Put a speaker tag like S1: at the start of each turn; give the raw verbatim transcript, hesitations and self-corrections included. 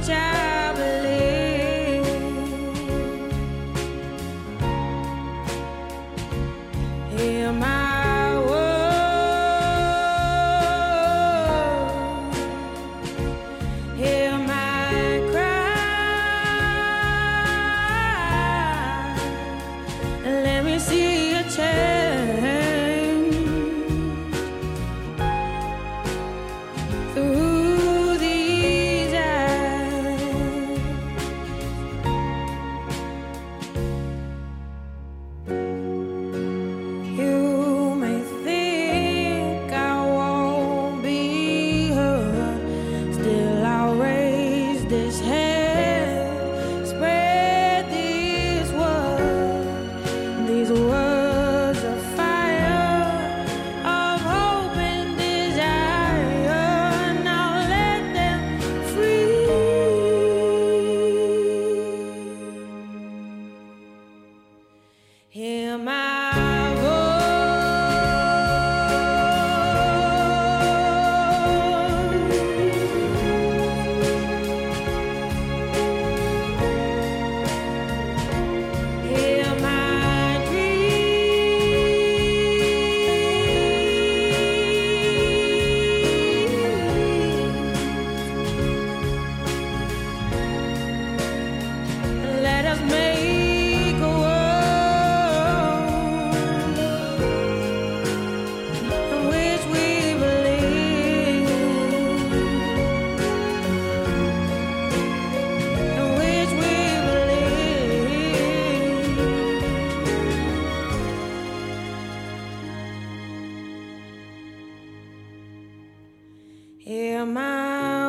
S1: which I believe. Hear my word, hear my cry, and let me see a change through these eyes. You may think I won't be heard, still I'll raise this hand, spread this word, these words of fire, of hope and desire. Now let them free. Hear my voice, hear my dream. Let us make a world in which we believe, in which we believe. Hear my